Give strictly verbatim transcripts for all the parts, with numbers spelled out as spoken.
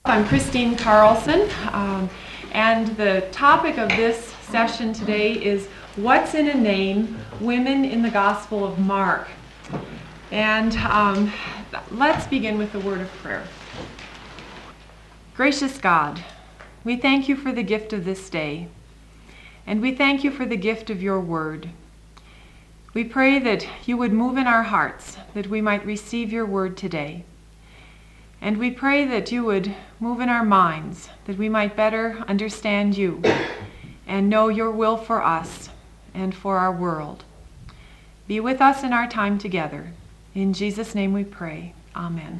I'm Christine Carlson, um, and the topic of this session today is What's in a Name? Women in the Gospel of Mark. And um, let's begin with the word of prayer. Gracious God, we thank you for the gift of this day, and we thank you for the gift of your word. We pray that you would move in our hearts, that we might receive your word today. And we pray that you would move in our minds, that we might better understand you and know your will for us and for our world. Be with us in our time together. In Jesus' name we pray. Amen.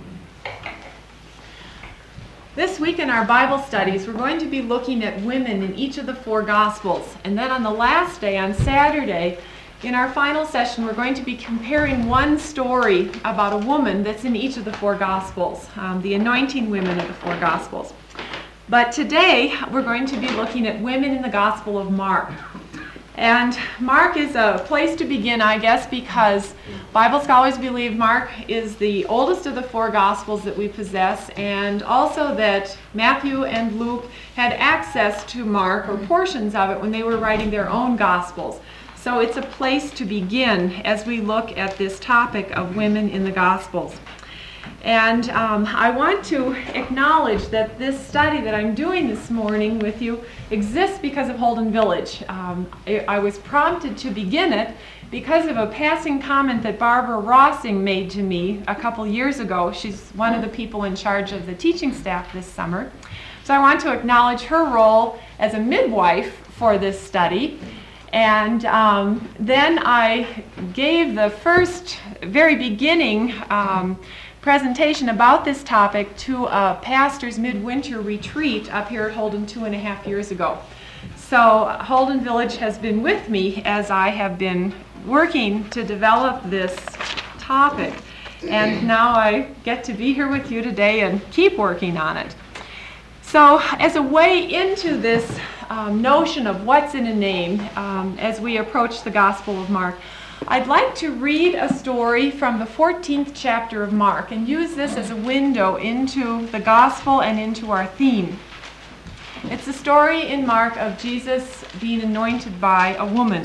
This week in our Bible studies, we're going to be looking at women in each of the four Gospels. And then on the last day, on Saturday, in our final session, we're going to be comparing one story about a woman that's in each of the four Gospels, um, the anointing women of the four Gospels. But today, we're going to be looking at women in the Gospel of Mark. And Mark is a place to begin, I guess, because Bible scholars believe Mark is the oldest of the four Gospels that we possess, and also that Matthew and Luke had access to Mark, or portions of it, when they were writing their own Gospels. So it's a place to begin as we look at this topic of women in the Gospels. And um, I want to acknowledge that this study that I'm doing this morning with you exists because of Holden Village. Um, I, I was prompted to begin it because of a passing comment that Barbara Rossing made to me a couple years ago. She's one of the people in charge of the teaching staff this summer. So I want to acknowledge her role as a midwife for this study. And um, then I gave the first, very beginning um, presentation about this topic to a pastor's midwinter retreat up here at Holden two and a half years ago. So Holden Village has been with me as I have been working to develop this topic. And now I get to be here with you today and keep working on it. So as a way into this um, notion of what's in a name, um, as we approach the Gospel of Mark, I'd like to read a story from the fourteenth chapter of Mark and use this as a window into the Gospel and into our theme. It's a story in Mark of Jesus being anointed by a woman.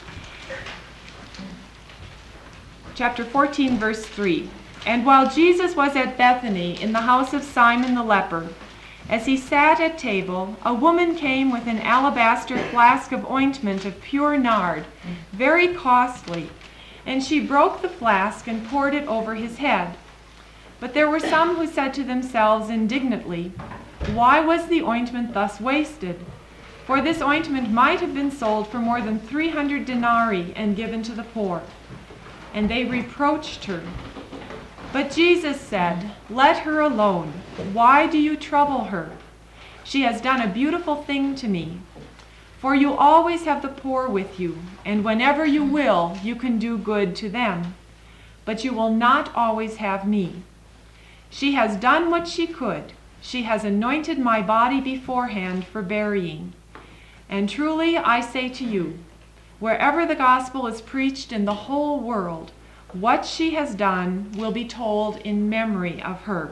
Chapter fourteen, verse three. And while Jesus was at Bethany in the house of Simon the leper, as he sat at table, a woman came with an alabaster flask of ointment of pure nard, very costly, and she broke the flask and poured it over his head. But there were some who said to themselves indignantly, "Why was the ointment thus wasted? For this ointment might have been sold for more than three hundred denarii and given to the poor." And they reproached her. But Jesus said, "Let her alone. Why do you trouble her? She has done a beautiful thing to me. For you always have the poor with you, and whenever you will, you can do good to them. But you will not always have me. She has done what she could. She has anointed my body beforehand for burying. And truly I say to you, wherever the gospel is preached in the whole world, what she has done will be told in memory of her."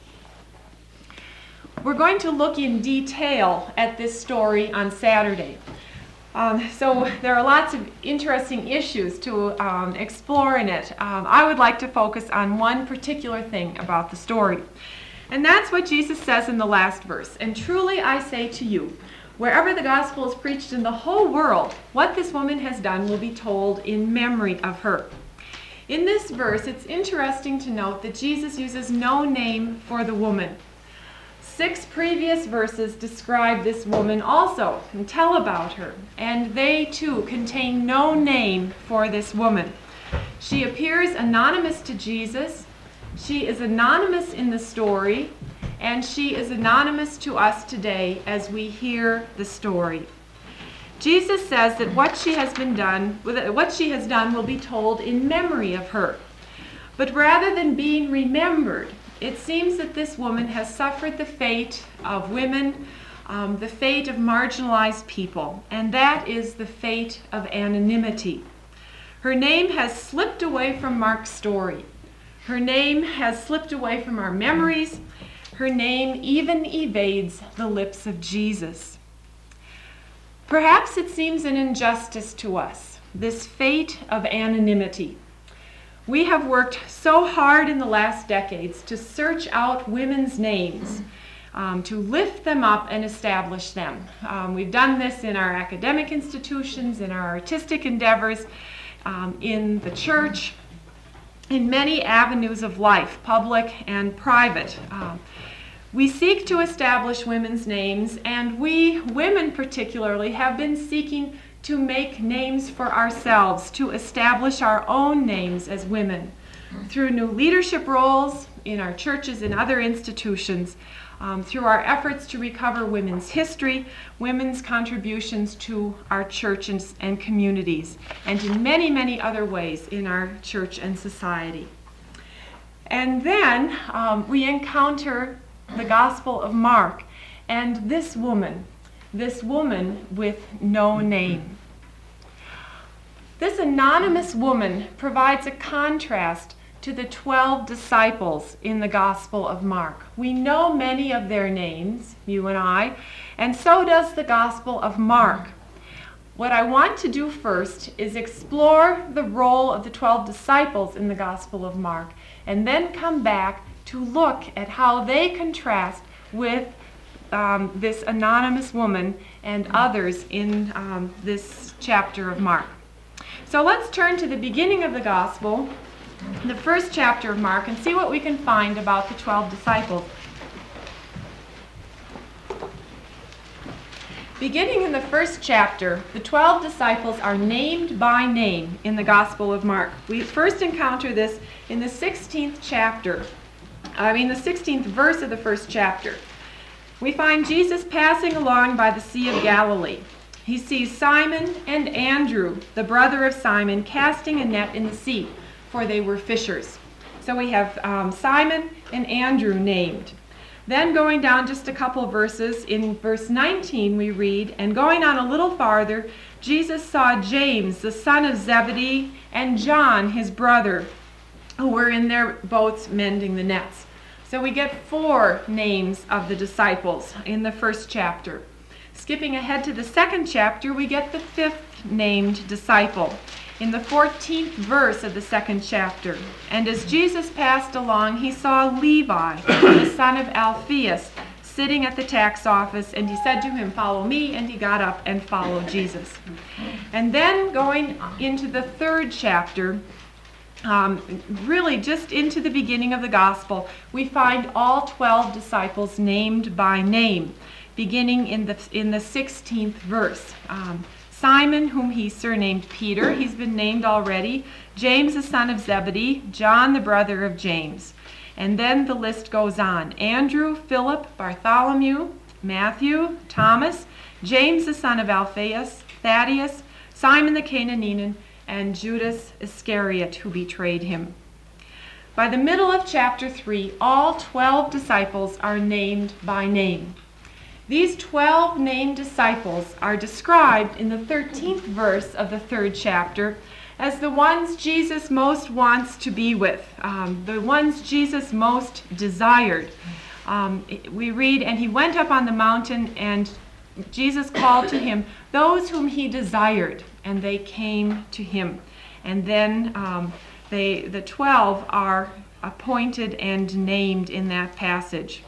We're going to look in detail at this story on Saturday. Um, so there are lots of interesting issues to um, explore in it. Um, I would like to focus on one particular thing about the story. And that's what Jesus says in the last verse. "And truly I say to you, wherever the gospel is preached in the whole world, what this woman has done will be told in memory of her." In this verse, it's interesting to note that Jesus uses no name for the woman. Six previous verses describe this woman also and tell about her, and they too contain no name for this woman. She appears anonymous to Jesus, she is anonymous in the story, and she is anonymous to us today as we hear the story. Jesus says that what she has been done, what she has done will be told in memory of her. But rather than being remembered, it seems that this woman has suffered the fate of women, um, the fate of marginalized people, and that is the fate of anonymity. Her name has slipped away from Mark's story. Her name has slipped away from our memories, Her name even evades the lips of Jesus. Perhaps it seems an injustice to us, this fate of anonymity. We have worked so hard in the last decades to search out women's names, um, to lift them up and establish them. Um, we've done this in our academic institutions, in our artistic endeavors, um, in the church, in many avenues of life, public and private. Um, we seek to establish women's names, and we, women particularly, have been seeking to make names for ourselves, to establish our own names as women through new leadership roles in our churches and other institutions, um, through our efforts to recover women's history, women's contributions to our churches and communities, and in many, many other ways in our church and society. And then um, we encounter the Gospel of Mark and this woman, this woman with no name. This anonymous woman provides a contrast to the twelve disciples in the Gospel of Mark. We know many of their names, you and I, and so does the Gospel of Mark. What I want to do first is explore the role of the twelve disciples in the Gospel of Mark, and then come back to look at how they contrast with um, this anonymous woman and others in um, this chapter of Mark. So let's turn to the beginning of the Gospel, the first chapter of Mark, and see what we can find about the twelve disciples. Beginning in the first chapter, the twelve disciples are named by name in the Gospel of Mark. We first encounter this in the sixteenth chapter, I mean the sixteenth verse of the first chapter. We find Jesus passing along by the Sea of Galilee. He sees Simon and Andrew, the brother of Simon, casting a net in the sea, for they were fishers. So we have um, Simon and Andrew named. Then going down just a couple verses, in verse nineteen we read, "And going on a little farther, Jesus saw James, the son of Zebedee, and John, his brother, who were in their boats mending the nets." So we get four names of the disciples in the first chapter. Skipping ahead to the second chapter, we get the fifth named disciple in the fourteenth verse of the second chapter. "And as Jesus passed along, he saw Levi, the son of Alphaeus, sitting at the tax office, and he said to him, 'Follow me,' and he got up and followed Jesus." And then going into the third chapter, um, really just into the beginning of the gospel, we find all twelve disciples named by name, beginning in the in the sixteenth verse. Um, Simon, whom he surnamed Peter, he's been named already. James, the son of Zebedee. John, the brother of James. And then the list goes on. Andrew, Philip, Bartholomew, Matthew, Thomas, James, the son of Alphaeus, Thaddeus, Simon the Canaanian, and Judas Iscariot, who betrayed him. By the middle of chapter three, all twelve disciples are named by name. These twelve named disciples are described in the thirteenth verse of the third chapter as the ones Jesus most wants to be with, um, the ones Jesus most desired. Um, we read, "And he went up on the mountain, and Jesus called to him those whom he desired, and they came to him." And then um, they, the twelve are appointed and named in that passage.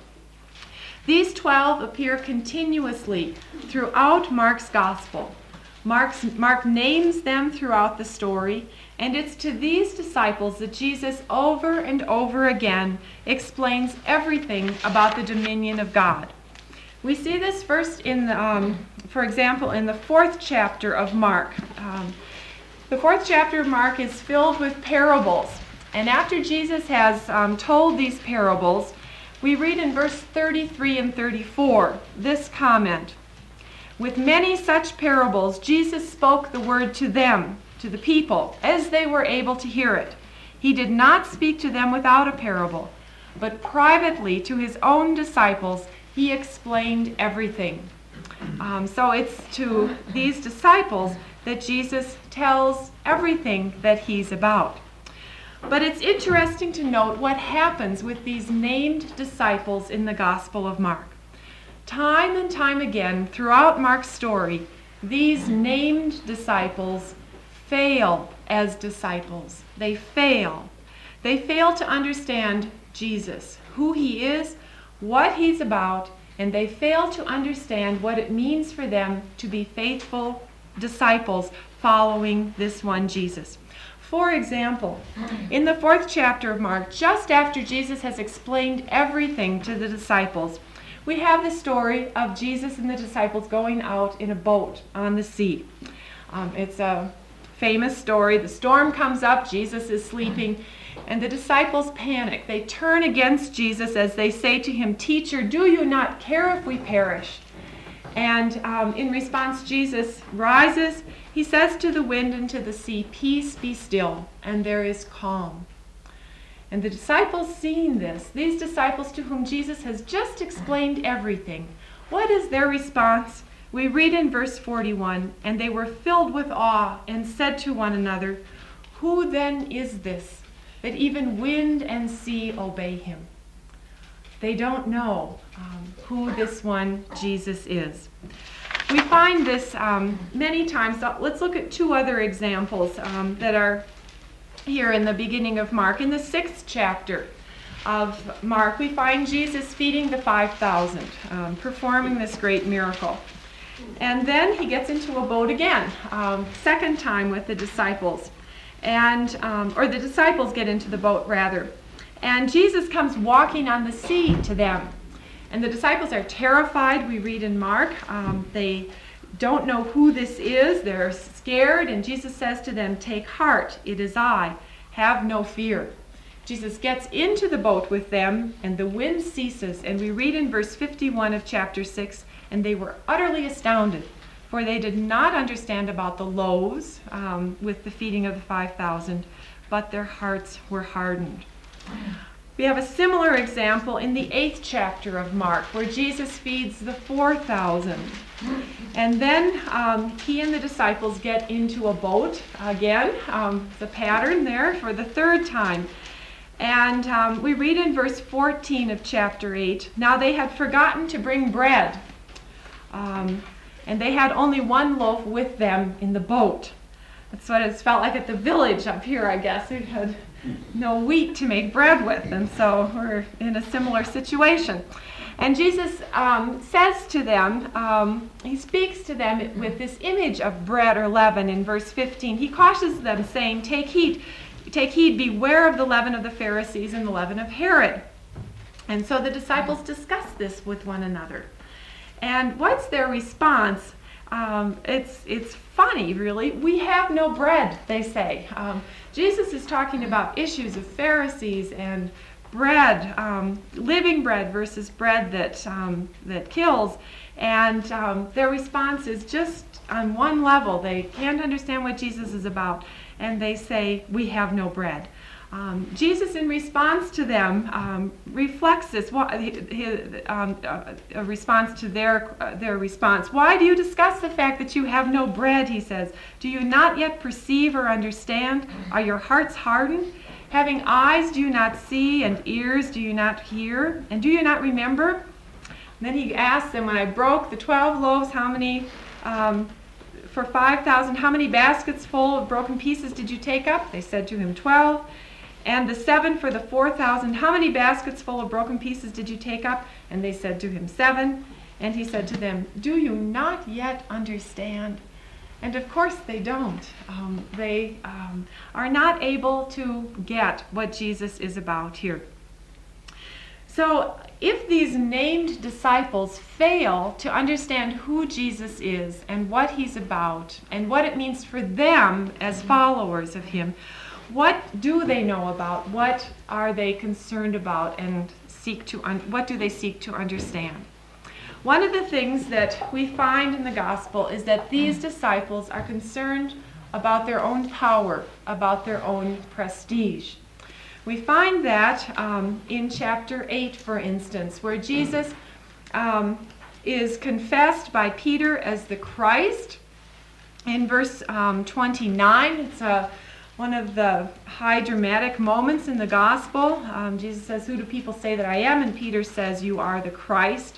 These twelve appear continuously throughout Mark's gospel. Mark's, Mark names them throughout the story, and it's to these disciples that Jesus over and over again explains everything about the dominion of God. We see this first in, the, um, for example, in the fourth chapter of Mark. Um, the fourth chapter of Mark is filled with parables, and after Jesus has um, told these parables, we read in verse thirty-three and thirty-four this comment: "With many such parables, Jesus spoke the word to them," to the people, "as they were able to hear it. He did not speak to them without a parable, but privately to his own disciples he explained everything." Um, so it's to these disciples that Jesus tells everything that he's about. But it's interesting to note what happens with these named disciples in the Gospel of Mark. Time and time again, throughout Mark's story, these named disciples fail as disciples. They fail. They fail to understand Jesus, who he is, what he's about, and they fail to understand what it means for them to be faithful disciples following this one Jesus. For example, in the fourth chapter of Mark, just after Jesus has explained everything to the disciples, we have the story of Jesus and the disciples going out in a boat on the sea. Um, it's a famous story. The storm comes up, Jesus is sleeping, and the disciples panic. They turn against Jesus as they say to him, "Teacher, do you not care if we perish?" And um, in response, Jesus rises. He says to the wind and to the sea, "Peace, be still," and there is calm. And the disciples seeing this, these disciples to whom Jesus has just explained everything, what is their response? We read in verse forty-one, "And they were filled with awe and said to one another, 'Who then is this, that even wind and sea obey him?'" They don't know um, who this one Jesus is. We find this um, many times. Let's look at two other examples um, that are here in the beginning of Mark. In the sixth chapter of Mark, we find Jesus feeding the five thousand, um, performing this great miracle. And then he gets into a boat again, um, second time with the disciples. And um, or the disciples get into the boat, rather. And Jesus comes walking on the sea to them. And the disciples are terrified, we read in Mark. Um, they don't know who this is. They're scared. And Jesus says to them, "Take heart, it is I. Have no fear." Jesus gets into the boat with them, and the wind ceases. And we read in verse fifty-one of chapter six, "And they were utterly astounded, for they did not understand about the loaves um, with the feeding of the five thousand, but their hearts were hardened." We have a similar example in the eighth chapter of Mark, where Jesus feeds the four thousand. And then um, he and the disciples get into a boat again, um, the pattern there, for the third time. And um, we read in verse fourteen of chapter eight, "Now they had forgotten to bring bread, um, and they had only one loaf with them in the boat." That's what it's felt like at the village up here, I guess. We had no wheat to make bread with, and so we're in a similar situation. And Jesus um, says to them, um, he speaks to them with this image of bread or leaven in verse fifteen. He cautions them, saying, Take heed, take heed, beware of the leaven of the Pharisees and the leaven of Herod." And so the disciples discuss this with one another. And what's their response? Um, it's it's funny, really. "We have no bread," they say. Um, Jesus is talking about issues of Pharisees and bread, um, living bread versus bread that um, that kills. And um, their response is just on one level. They can't understand what Jesus is about, and they say, "We have no bread." Um, Jesus, in response to them, um, reflects this, um, a response to their uh, their response. "Why do you discuss the fact that you have no bread?" he says. "Do you not yet perceive or understand? Are your hearts hardened? Having eyes, do you not see? And ears, do you not hear? And do you not remember?" And then he asks them, "When I broke the twelve loaves, how many, um, for five thousand, how many baskets full of broken pieces did you take up?" They said to him, twelve. "And the seven for the four thousand, how many baskets full of broken pieces did you take up?" And they said to him, seven. And he said to them, "Do you not yet understand?" And of course they don't. Um, they um, are not able to get what Jesus is about here. So if these named disciples fail to understand who Jesus is and what he's about and what it means for them as followers of him, what do they know about? What are they concerned about and seek to un- what do they seek to understand? One of the things that we find in the gospel is that these disciples are concerned about their own power, about their own prestige. We find that um, in chapter eight, for instance, where Jesus um, is confessed by Peter as the Christ. In verse um, twenty-nine, it's a one of the high dramatic moments in the gospel. Um, Jesus says, "Who do people say that I am?" And Peter says, "You are the Christ."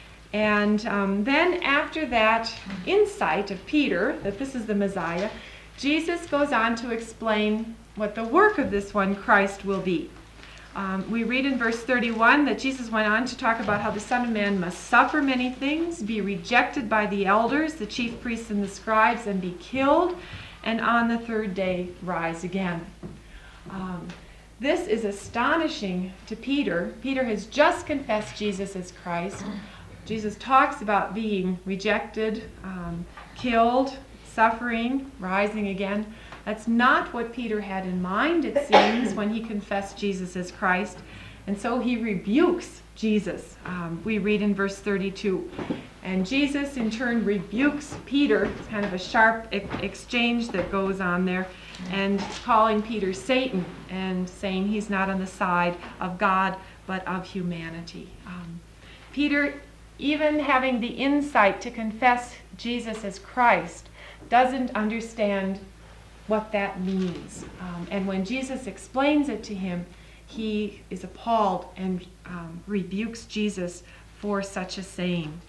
And um, then after that insight of Peter, that this is the Messiah, Jesus goes on to explain what the work of this one Christ will be. Um, we read in verse thirty-one that Jesus went on to talk about how the Son of Man must suffer many things, be rejected by the elders, the chief priests and the scribes, and be killed, and on the third day rise again. Um, this is astonishing to Peter. Peter has just confessed Jesus as Christ. Jesus talks about being rejected, um, killed, suffering, rising again. That's not what Peter had in mind, it seems, when he confessed Jesus as Christ. And so he rebukes Jesus. Um, we read in verse thirty-two. And Jesus, in turn, rebukes Peter. It's kind of a sharp e- exchange that goes on there. And calling Peter Satan and saying he's not on the side of God, but of humanity. Um, Peter, even having the insight to confess Jesus as Christ, doesn't understand what that means. Um, and when Jesus explains it to him, he is appalled and um, rebukes Jesus for such a saying.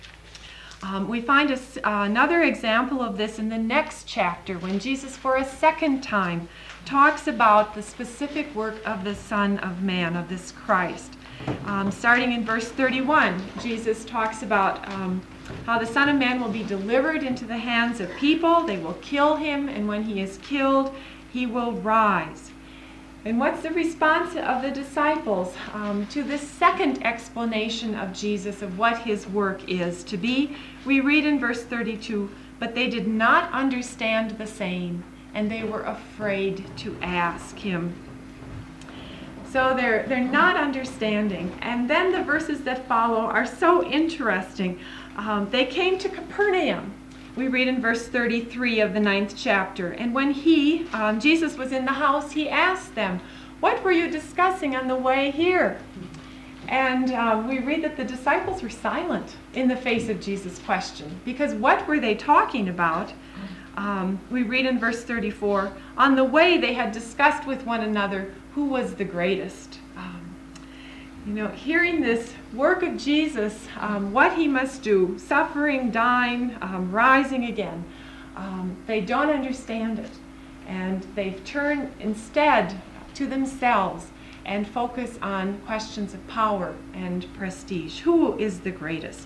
Um, we find a, uh, another example of this in the next chapter when Jesus for a second time talks about the specific work of the Son of Man, of this Christ. Um, starting in verse thirty-one, Jesus talks about um, how the Son of Man will be delivered into the hands of people. They will kill him, and when he is killed, he will rise. And what's the response of the disciples um, to this second explanation of Jesus of what his work is to be? We read in verse thirty-two, "But they did not understand the saying, and they were afraid to ask him." So they're they're not understanding. And then the verses that follow are so interesting. Um, they came to Capernaum. We read in verse thirty-three of the ninth chapter. And when he, um, Jesus was in the house, he asked them, "What were you discussing on the way here?" And uh, we read that the disciples were silent in the face of Jesus' question. Because what were they talking about? Um, we read in verse thirty-four, "On the way they had discussed with one another who was the greatest." Um, you know, hearing this work of Jesus, um, what he must do, suffering, dying, um, rising again, um, they don't understand it. And they've turned instead to themselves and focus on questions of power and prestige. Who is the greatest?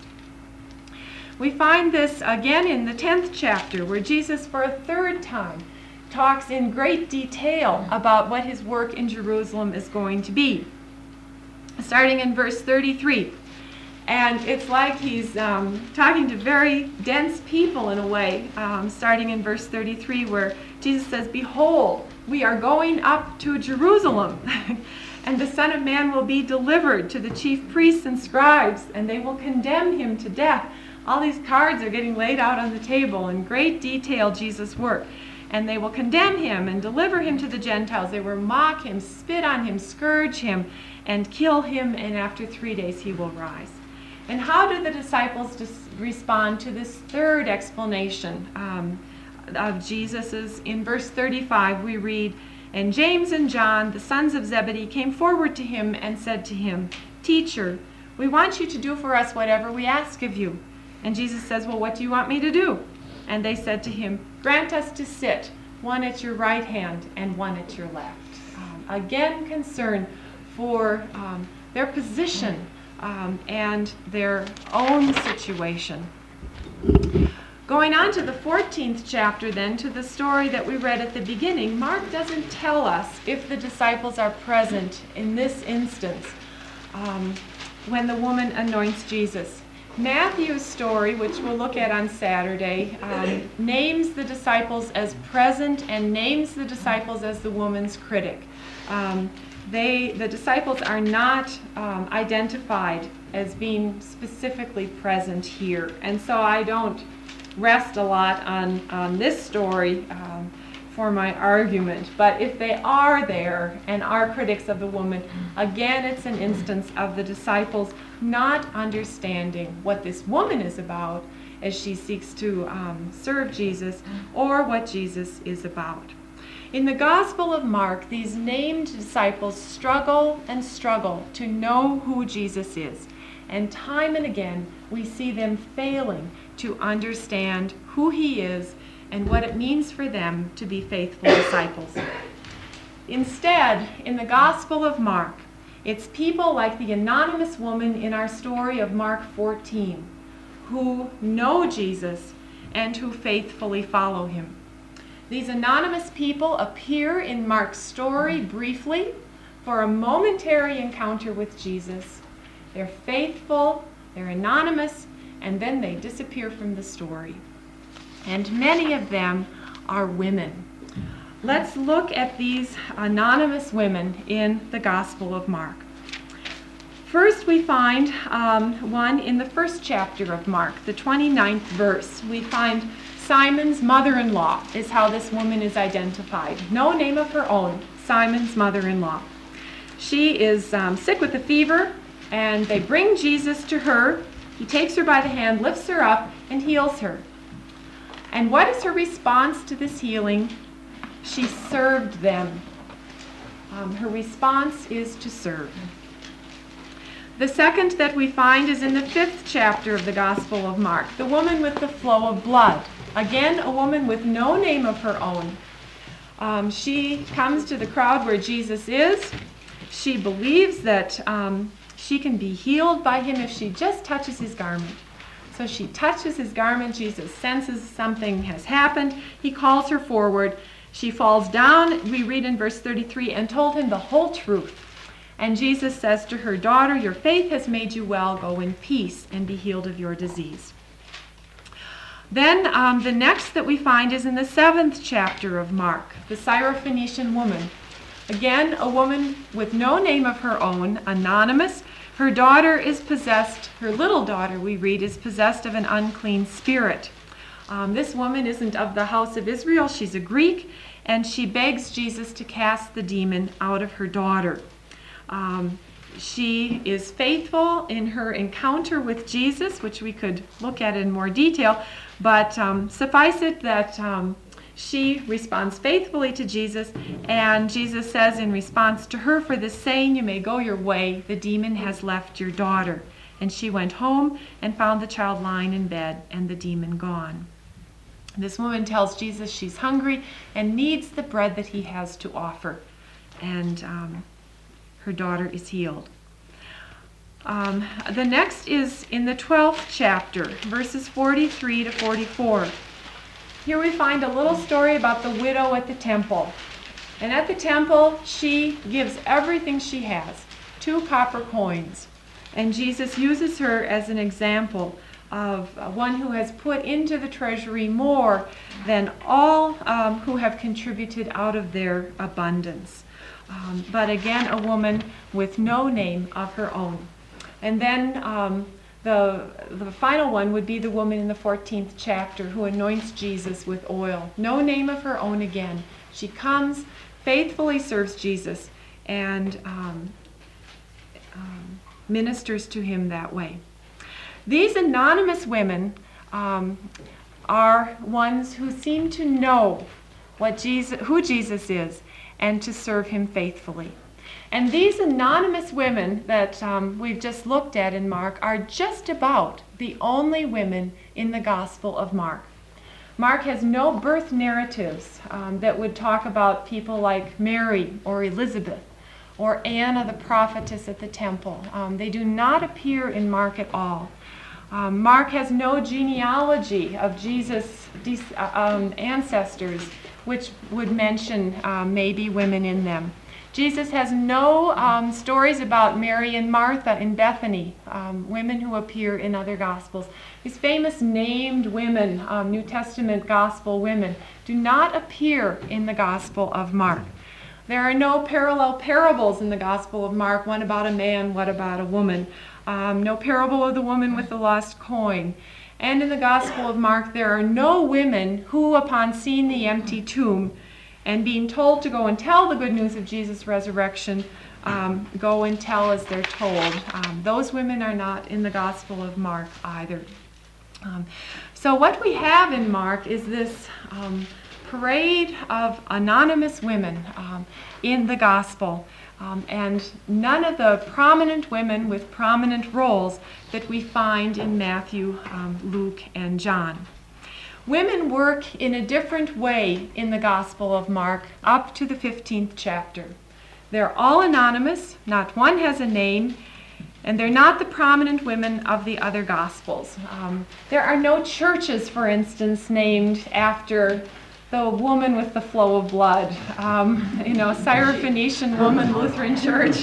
We find this again in the tenth chapter, where Jesus for a third time talks in great detail about what his work in Jerusalem is going to be. Starting in verse thirty-three. And it's like he's um, talking to very dense people in a way, um, starting in verse thirty-three, where Jesus says, "Behold, we are going up to Jerusalem, and the Son of Man will be delivered to the chief priests and scribes, and they will condemn him to death." All these cards are getting laid out on the table in great detail, Jesus' work. "And they will condemn him and deliver him to the Gentiles. They will mock him, spit on him, scourge him, and kill him, and after three days he will rise." And how do the disciples dis- respond to this third explanation um, of Jesus's? In verse thirty-five we read, "And James and John, the sons of Zebedee, came forward to him and said to him, 'Teacher, we want you to do for us whatever we ask of you.' And Jesus says, 'Well, what do you want me to do?' And they said to him, 'Grant us to sit, one at your right hand and one at your left.'" Um, again, concern for um, their position um, and their own situation. Going on to the fourteenth chapter then, to the story that we read at the beginning, Mark doesn't tell us if the disciples are present in this instance um, when the woman anoints Jesus. Matthew's story, which we'll look at on Saturday, um, names the disciples as present and names the disciples as the woman's critic. Um, they, the disciples are not um, identified as being specifically present here. And so I don't rest a lot on, on this story um, for my argument. But if they are there and are critics of the woman, again, it's an instance of the disciples not understanding what this woman is about as she seeks to um, serve Jesus, or what Jesus is about. In the Gospel of Mark, these named disciples struggle and struggle to know who Jesus is. And time and again, we see them failing to understand who he is and what it means for them to be faithful disciples. Instead, in the Gospel of Mark, it's people like the anonymous woman in our story of Mark fourteen who know Jesus and who faithfully follow him. These anonymous people appear in Mark's story briefly for a momentary encounter with Jesus. They're faithful, they're anonymous, and then they disappear from the story. And many of them are women. Let's look at these anonymous women in the Gospel of Mark. First, we find um, one in the first chapter of Mark, the twenty-ninth verse. We find Simon's mother-in-law is how this woman is identified. No name of her own, Simon's mother-in-law. She is um, sick with a fever, and they bring Jesus to her. He takes her by the hand, lifts her up, and heals her. And what is her response to this healing? She served them. Um, her response is to serve. The second that we find is in the fifth chapter of the Gospel of Mark, the woman with the flow of blood. Again, a woman with no name of her own. Um, she comes to the crowd where Jesus is. She believes that um, she can be healed by him if she just touches his garment. So she touches his garment. Jesus senses something has happened. He calls her forward. She falls down, we read in verse thirty-three, and told him the whole truth. And Jesus says to her, "Daughter, your faith has made you well. Go in peace and be healed of your disease." Then um, the next that we find is in the seventh chapter of Mark, the Syrophoenician woman. Again, a woman with no name of her own, anonymous. Her daughter is possessed, her little daughter, we read, is possessed of an unclean spirit. Um, this woman isn't of the house of Israel. She's a Greek, and she begs Jesus to cast the demon out of her daughter. Um, she is faithful in her encounter with Jesus, which we could look at in more detail, but um, suffice it that um, she responds faithfully to Jesus, and Jesus says in response to her, "For this saying you may go your way, the demon has left your daughter." And she went home and found the child lying in bed and the demon gone. This woman tells Jesus she's hungry and needs the bread that he has to offer, and um, her daughter is healed. Um, the next is in the twelfth chapter, verses forty-three to forty-four. Here we find a little story about the widow at the temple. And at the temple, she gives everything she has, two copper coins. And Jesus uses her as an example of one who has put into the treasury more than all um, who have contributed out of their abundance. Um, but again, a woman with no name of her own. And then um, the, the final one would be the woman in the fourteenth chapter who anoints Jesus with oil. No name of her own again. She comes, faithfully serves Jesus, and um, um, ministers to him that way. These anonymous women um, are ones who seem to know what Jesus, who Jesus is, and to serve him faithfully. And these anonymous women that um, we've just looked at in Mark are just about the only women in the Gospel of Mark. Mark has no birth narratives um, that would talk about people like Mary or Elizabeth or Anna the prophetess at the temple. Um, they do not appear in Mark at all. Um, Mark has no genealogy of Jesus' uh, um, ancestors, which would mention uh, maybe women in them. Jesus has no um, stories about Mary and Martha in Bethany, um, women who appear in other Gospels. These famous named women, um, New Testament Gospel women, do not appear in the Gospel of Mark. There are no parallel parables in the Gospel of Mark, one about a man, one about a woman. Um, no parable of the woman with the lost coin. And in the Gospel of Mark, there are no women who, upon seeing the empty tomb and being told to go and tell the good news of Jesus' resurrection, um, go and tell as they're told. Um, those women are not in the Gospel of Mark either. Um, so what we have in Mark is this um, parade of anonymous women um, in the gospel, um, and none of the prominent women with prominent roles that we find in Matthew, um, Luke, and John. Women work in a different way in the Gospel of Mark up to the fifteenth chapter. They're all anonymous, not one has a name, and they're not the prominent women of the other Gospels. Um, there are no churches, for instance, named after the woman with the flow of blood, um, you know, Syrophoenician Woman Lutheran Church,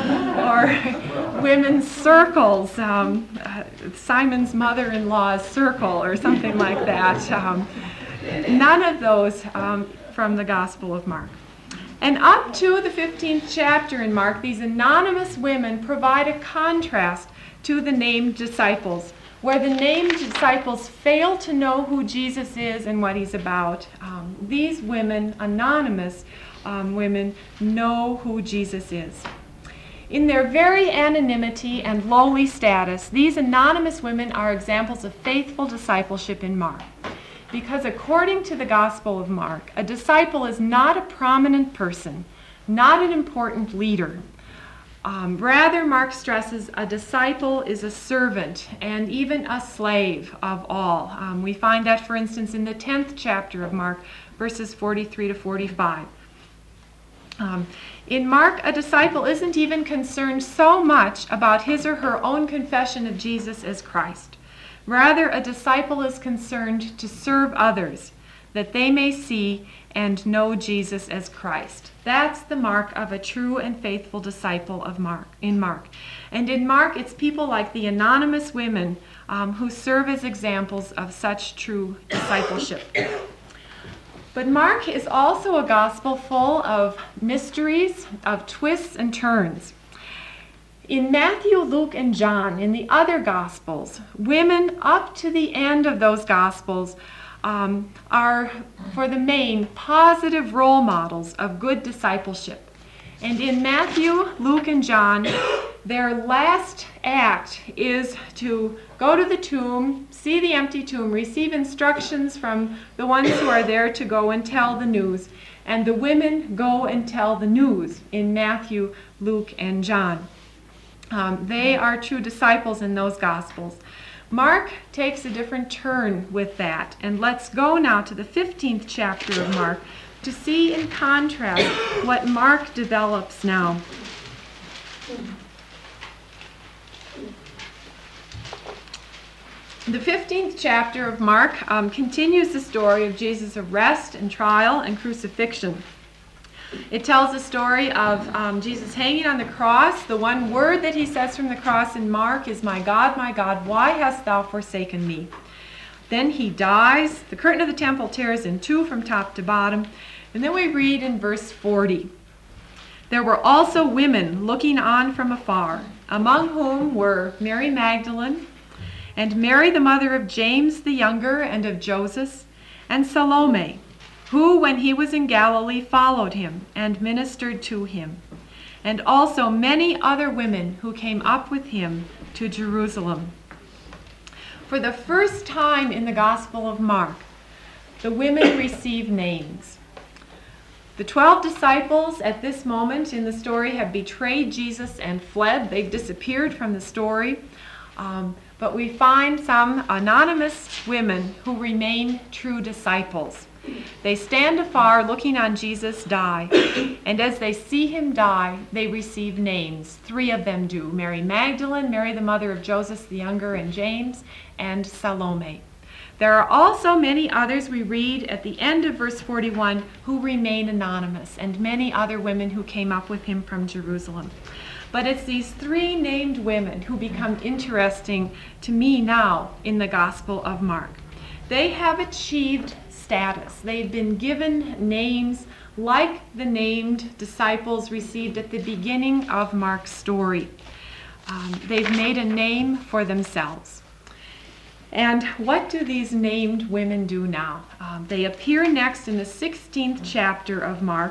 or women's circles, um, uh, Simon's mother-in-law's circle, or something like that. Um, none of those um, from the Gospel of Mark. And up to the fifteenth chapter in Mark, these anonymous women provide a contrast to the named disciples, where the named disciples fail to know who Jesus is and what he's about. Um, these women, anonymous um, women, know who Jesus is. In their very anonymity and lowly status, these anonymous women are examples of faithful discipleship in Mark. Because according to the Gospel of Mark, a disciple is not a prominent person, not an important leader. Um, rather, Mark stresses a disciple is a servant and even a slave of all. Um, we find that, for instance, in the tenth chapter of Mark, verses forty-three to forty-five. Um, in Mark, a disciple isn't even concerned so much about his or her own confession of Jesus as Christ. Rather, a disciple is concerned to serve others, that they may see and know Jesus as Christ. That's the mark of a true and faithful disciple of Mark. In Mark, and in Mark, it's people like the anonymous women um, who serve as examples of such true discipleship. But Mark is also a gospel full of mysteries, of twists and turns. In Matthew, Luke, and John, in the other Gospels, women up to the end of those Gospels um, are, for the main, positive role models of good discipleship. And in Matthew, Luke, and John, their last act is to go to the tomb, see the empty tomb, receive instructions from the ones who are there to go and tell the news. And the women go and tell the news in Matthew, Luke, and John. Um, they are true disciples in those Gospels. Mark takes a different turn with that. And let's go now to the fifteenth chapter of Mark to see in contrast what Mark develops now. The fifteenth chapter of Mark um, continues the story of Jesus' arrest and trial and crucifixion. It tells the story of um, Jesus hanging on the cross. The one word that he says from the cross in Mark is, "My God, my God, why hast thou forsaken me?" Then he dies. The curtain of the temple tears in two from top to bottom. And then we read in verse forty, "There were also women looking on from afar, among whom were Mary Magdalene, and Mary the mother of James the younger and of Joseph, and Salome, who, when he was in Galilee, followed him and ministered to him, and also many other women who came up with him to Jerusalem." For the first time in the Gospel of Mark, the women receive names. The twelve disciples at this moment in the story have betrayed Jesus and fled. They've disappeared from the story. Um, but we find some anonymous women who remain true disciples. They stand afar looking on Jesus die, and as they see him die, they receive names. Three of them do: Mary Magdalene, Mary the mother of Joseph the younger and James, and Salome. There are also many others we read at the end of verse forty-one who remain anonymous, and many other women who came up with him from Jerusalem. But it's these three named women who become interesting to me now in the Gospel of Mark. They have achieved status. They've been given names like the named disciples received at the beginning of Mark's story. Um, they've made a name for themselves. And what do these named women do now? Um, they appear next in the sixteenth chapter of Mark.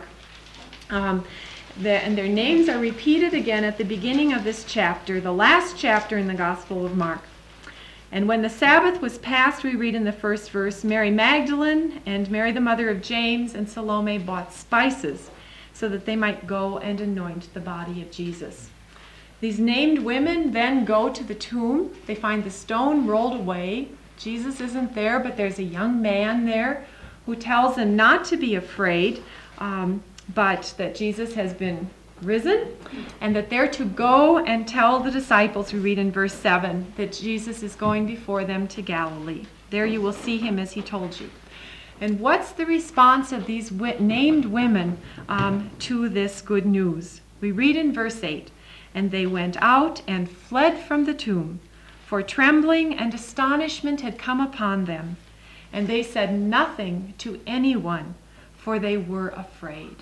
Um, the, and their names are repeated again at the beginning of this chapter, the last chapter in the Gospel of Mark. And when the Sabbath was passed, we read in the first verse, Mary Magdalene and Mary the mother of James and Salome bought spices so that they might go and anoint the body of Jesus. These named women then go to the tomb. They find the stone rolled away. Jesus isn't there, but there's a young man there who tells them not to be afraid, um, but that Jesus has been risen, and that they're to go and tell the disciples, we read in verse seven, that Jesus is going before them to Galilee. There you will see him as he told you. And what's the response of these wi- named women um, to this good news? We read in verse eight, and they went out and fled from the tomb, for trembling and astonishment had come upon them, and they said nothing to anyone, for they were afraid.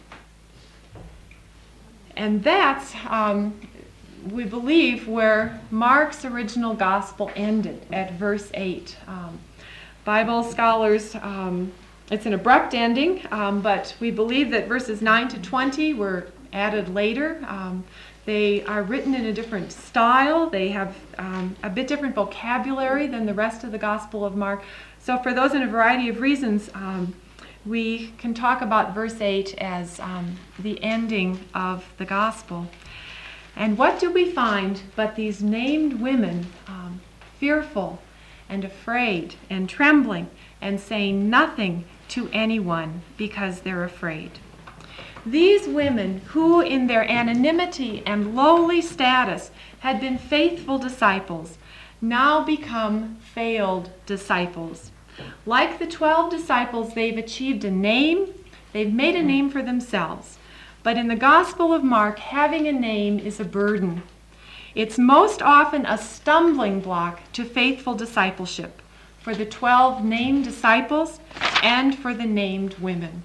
And that's, um, we believe, where Mark's original gospel ended, at verse eight. Um, Bible scholars, um, it's an abrupt ending, um, but we believe that verses nine to twenty were added later. Um, they are written in a different style. They have um, a bit different vocabulary than the rest of the Gospel of Mark. So for those in a variety of reasons, um, we can talk about verse eight as um, the ending of the gospel. And what do we find but these named women um, fearful and afraid and trembling and saying nothing to anyone because they're afraid. These women who in their anonymity and lowly status had been faithful disciples now become failed disciples. Like the twelve disciples, they've achieved a name. They've made a name for themselves. But in the Gospel of Mark, having a name is a burden. It's most often a stumbling block to faithful discipleship for the twelve named disciples and for the named women.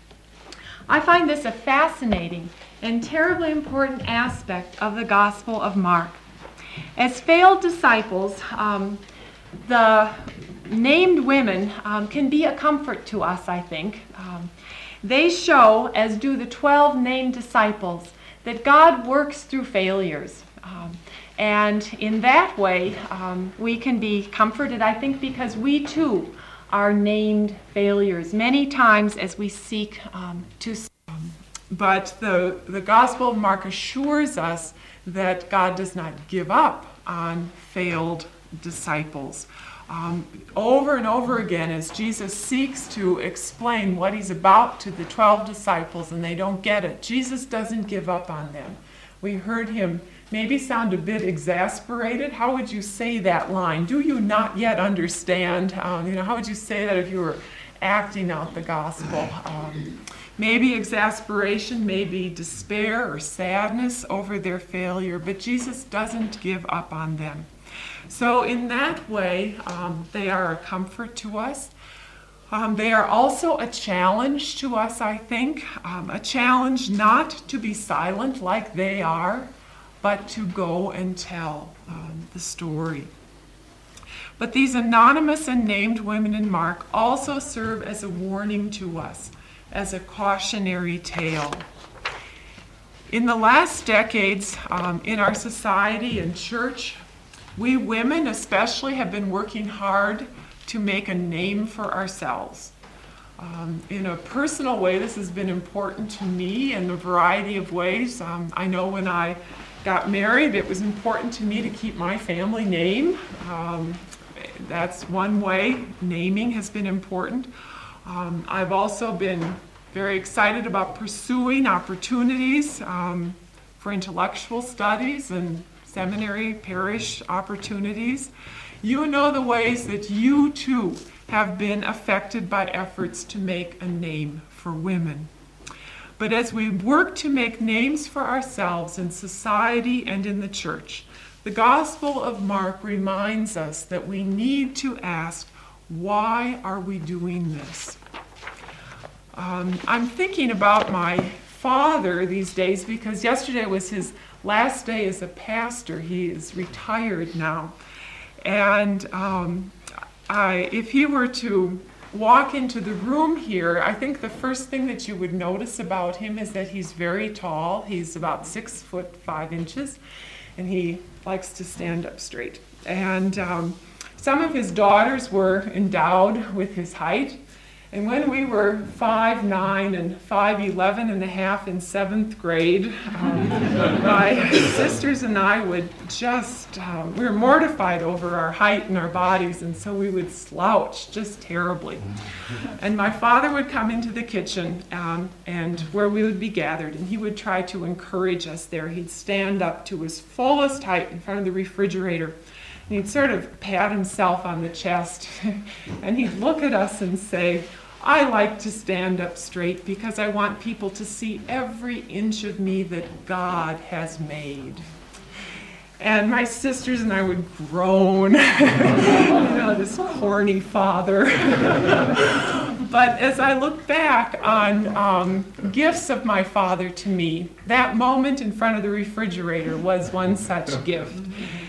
I find this a fascinating and terribly important aspect of the Gospel of Mark. As failed disciples, um, the named women um, can be a comfort to us, I think. Um, they show, as do the twelve named disciples, that God works through failures. Um, and in that way, um, we can be comforted, I think, because we too are named failures many times as we seek um, to. Um, but the, the Gospel of Mark assures us that God does not give up on failed disciples. Um, over and over again, as Jesus seeks to explain what he's about to the twelve disciples and they don't get it, Jesus doesn't give up on them. We heard him maybe sound a bit exasperated. How would you say that line? Do you not yet understand? Um, you know, how would you say that if you were acting out the gospel? Um, maybe exasperation, maybe despair or sadness over their failure, but Jesus doesn't give up on them. So in that way, um, they are a comfort to us. Um, they are also a challenge to us, I think. Um, a challenge not to be silent like they are, but to go and tell um, the story. But these anonymous and named women in Mark also serve as a warning to us, as a cautionary tale. In the last decades, um, in our society and church, we women especially have been working hard to make a name for ourselves. Um, in a personal way, this has been important to me in a variety of ways. Um, I know when I got married, it was important to me to keep my family name. Um, that's one way naming has been important. Um, I've also been very excited about pursuing opportunities um, for intellectual studies and seminary, parish opportunities. You know the ways that you too have been affected by efforts to make a name for women. But as we work to make names for ourselves in society and in the church, the Gospel of Mark reminds us that we need to ask, why are we doing this? Um, I'm thinking about my father these days because yesterday was his last day as a pastor. He is retired now. And um, I, if he were to walk into the room here, I think the first thing that you would notice about him is that he's very tall. He's about six foot five inches, and he likes to stand up straight. And um, Some of his daughters were endowed with his height. And when we were five nine and five eleven and a half in seventh grade, um, my sisters and I would just, um, we were mortified over our height and our bodies, and so we would slouch just terribly. And my father would come into the kitchen um, and where we would be gathered, and he would try to encourage us there. He'd stand up to his fullest height in front of the refrigerator, and he'd sort of pat himself on the chest, and he'd look at us and say, I like to stand up straight because I want people to see every inch of me that God has made. And my sisters and I would groan, you know, this corny father. But as I look back on um, gifts of my father to me, that moment in front of the refrigerator was one such gift.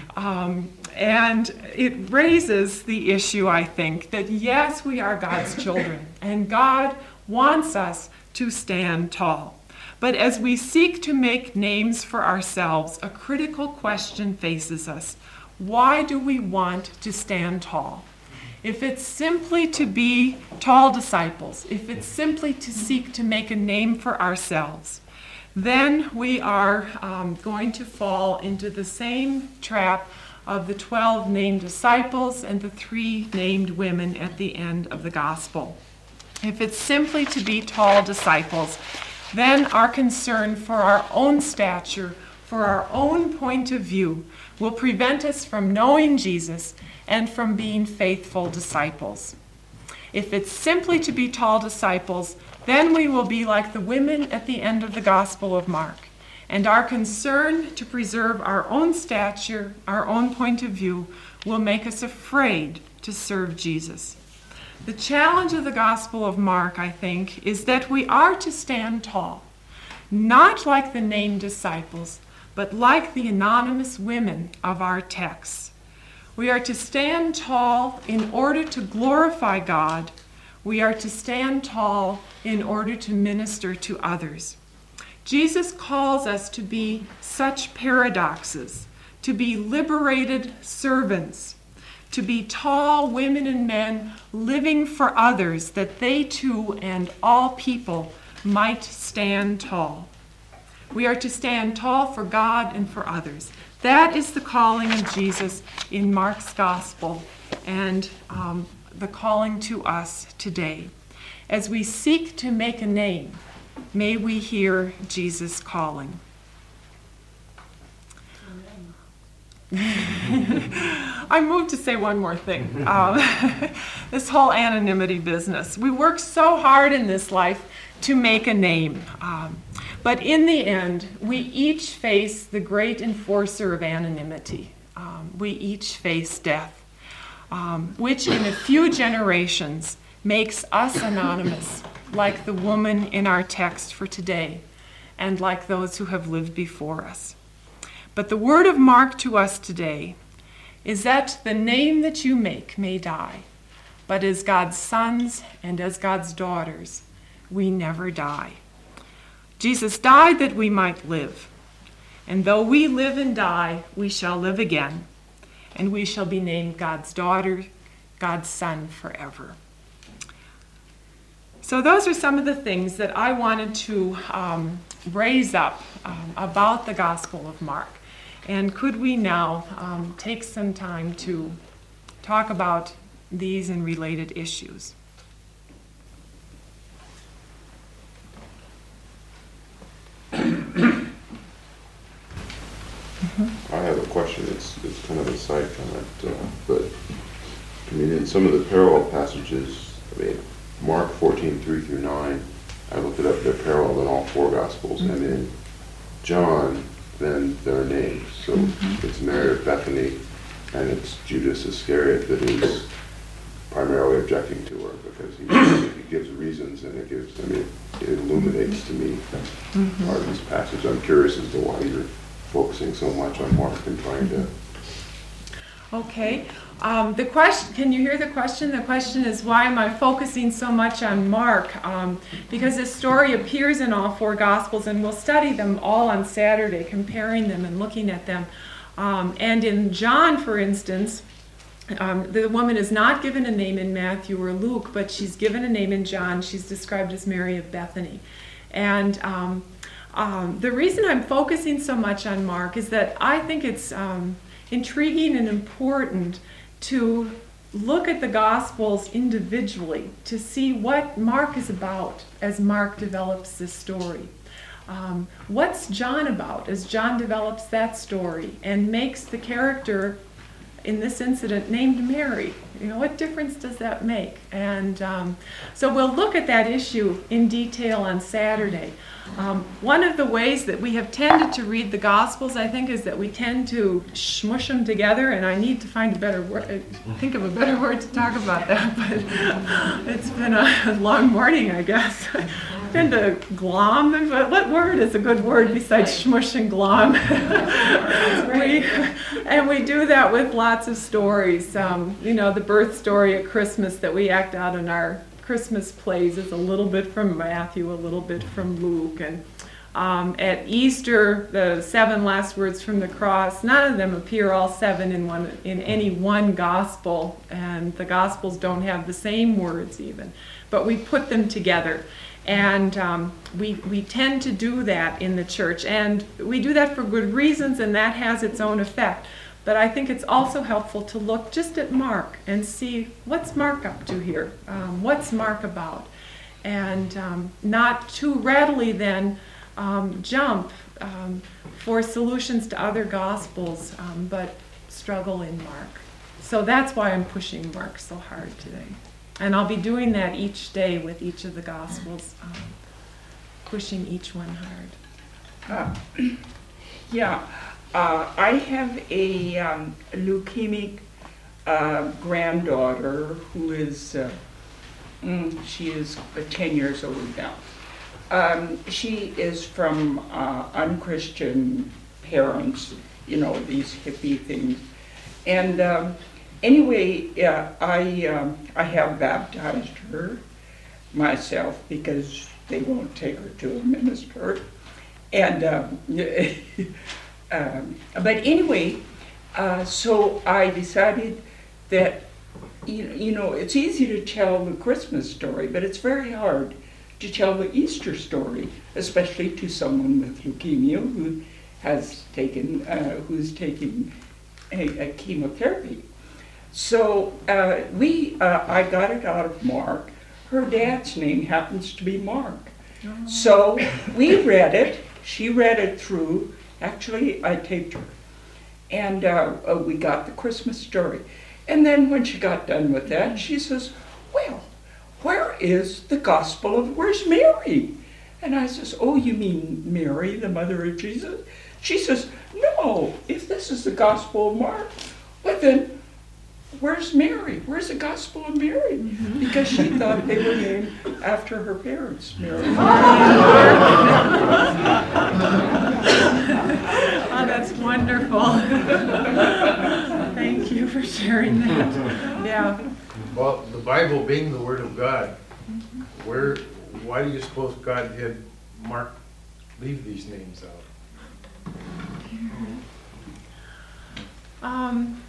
Um, And it raises the issue, I think, that yes, we are God's children, and God wants us to stand tall. But as we seek to make names for ourselves, a critical question faces us. Why do we want to stand tall? If it's simply to be tall disciples, if it's simply to seek to make a name for ourselves, then we are um, going to fall into the same trap of the twelve named disciples and the three named women at the end of the gospel. If it's simply to be tall disciples, then our concern for our own stature, for our own point of view, will prevent us from knowing Jesus and from being faithful disciples. If it's simply to be tall disciples, then we will be like the women at the end of the Gospel of Mark. And our concern to preserve our own stature, our own point of view, will make us afraid to serve Jesus. The challenge of the Gospel of Mark, I think, is that we are to stand tall, not like the named disciples, but like the anonymous women of our texts. We are to stand tall in order to glorify God. We are to stand tall in order to minister to others. Jesus calls us to be such paradoxes, to be liberated servants, to be tall women and men living for others, that they too and all people might stand tall. We are to stand tall for God and for others. That is the calling of Jesus in Mark's gospel, and um, the calling to us today. As we seek to make a name, may we hear Jesus calling. I'm moved to say one more thing. Um, this whole anonymity business. We work so hard in this life to make a name. Um, but in the end, we each face the great enforcer of anonymity. Um, we each face death, um, which in a few generations makes us anonymous, like the woman in our text for today, and like those who have lived before us. But the word of Mark to us today is that the name that you make may die, but as God's sons and as God's daughters, we never die. Jesus died that we might live, and though we live and die, we shall live again, and we shall be named God's daughter, God's son forever. So those are some of the things that I wanted to um, raise up um, about the Gospel of Mark. And could we now um, take some time to talk about these and related issues? I have a question. It's it's kind of a side comment, uh, but I mean, in some of the parallel passages, I mean, Mark fourteen, three through nine, I looked it up, they're parallel in all four Gospels, mm-hmm. and in John, then there are names. So mm-hmm. it's Mary of Bethany, and it's Judas Iscariot that is primarily objecting to her, because he, he gives reasons, and it gives, I mean, it illuminates to me mm-hmm. part of this passage. I'm curious as to why you're focusing so much on Mark and trying to... Okay. Um, the question, can you hear the question? The question is, why am I focusing so much on Mark? Um, because this story appears in all four Gospels, and we'll study them all on Saturday, comparing them and looking at them. Um, and in John, for instance, Um, the woman is not given a name in Matthew or Luke, but she's given a name in John. She's described as Mary of Bethany. And um, um, the reason I'm focusing so much on Mark is that I think it's um, intriguing and important to look at the Gospels individually to see what Mark is about as Mark develops this story. Um, what's John about as John develops that story and makes the character in this incident named Mary? You know, what difference does that make? And um, so we'll look at that issue in detail on Saturday. Um, one of the ways that we have tended to read the Gospels, I think, is that we tend to smush them together, and I need to find a better word, think of a better word to talk about that, but it's been a long morning, I guess. I tend to glom them, but what word is a good word besides smush and glom? we, and we do that with lots of stories. Um, you know, the birth story at Christmas that we act out in our Christmas plays is a little bit from Matthew, a little bit from Luke, and um, at Easter, the seven last words from the cross, none of them appear all seven in one in any one gospel, and the gospels don't have the same words even, but we put them together, and um, we we tend to do that in the church, and we do that for good reasons, and that has its own effect. But I think it's also helpful to look just at Mark and see what's Mark up to here, um, what's Mark about, and um, not too readily then um, jump um, for solutions to other Gospels, um, but struggle in Mark. So that's why I'm pushing Mark so hard today. And I'll be doing that each day with each of the Gospels, um, pushing each one hard. Uh, yeah. Uh, I have a um, leukemic uh, granddaughter who is, uh, mm, she is uh, ten years old now. Um, she is from uh, unchristian parents, you know, these hippie things. And um, anyway, yeah, I, um, I have baptized her myself because they won't take her to a minister. And um, Um, but anyway, uh, so I decided that, you, you know, it's easy to tell the Christmas story, but it's very hard to tell the Easter story, especially to someone with leukemia who has taken, uh, who's taking a, a chemotherapy. So uh, we, uh, I got it out of Mark. Her dad's name happens to be Mark. Oh. So we read it. She read it through. Actually, I taped her, and uh, uh, we got the Christmas story. And then when she got done with that, she says, well, where is the gospel of, where's Mary? And I says, oh, you mean Mary, the mother of Jesus? She says, no, if this is the gospel of Mark, well then, where's Mary? Where's the gospel of Mary? Mm-hmm. Because she thought they were named after her parents, Mary. Oh, that's wonderful. Thank you for sharing that. Yeah. Well, the Bible being the Word of God, where, why do you suppose God had Mark leave these names out? Um,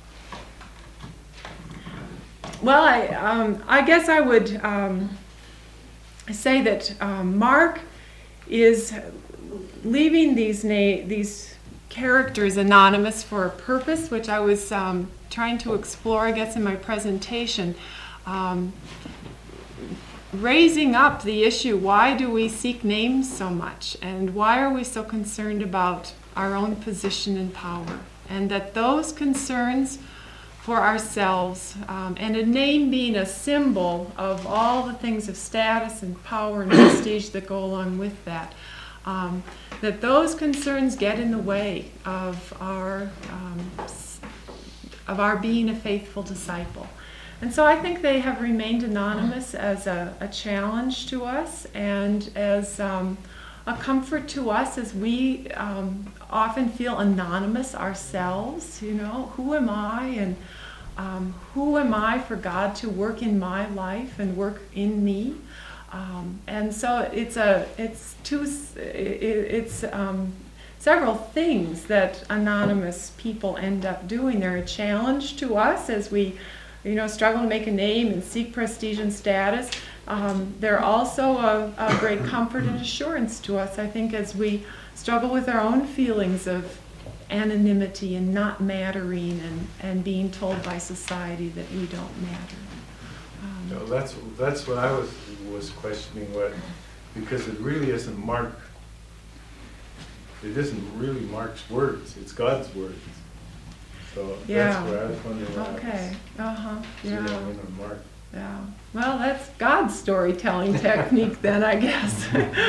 well, I um, I guess I would um, say that um, Mark is leaving these na- these characters anonymous for a purpose, which I was um, trying to explore, I guess, in my presentation. Um, raising up the issue, why do we seek names so much? And why are we so concerned about our own position and power? And that those concerns for ourselves, um, and a name being a symbol of all the things of status and power and prestige that go along with that, um, that those concerns get in the way of our um, of our being a faithful disciple. And so I think they have remained anonymous as a, a challenge to us and as um, a comfort to us as we um, often feel anonymous ourselves. You know, who am I, and um, who am I for God to work in my life and work in me? Um, and so it's a it's two it, it's um, several things that anonymous people end up doing. They're a challenge to us as we, you know, struggle to make a name and seek prestige and status. Um, they're also a, a great comfort and assurance to us, I think, as we struggle with our own feelings of anonymity and not mattering and, and being told by society that we don't matter. Um, No, that's, that's what I was, was questioning, what, because it really isn't Mark, it isn't really Mark's words, it's God's words. So Yeah. that's where I was wondering why I was Okay, uh-huh, zeroing yeah, in on Mark. yeah. Well, that's God's storytelling technique then, I guess,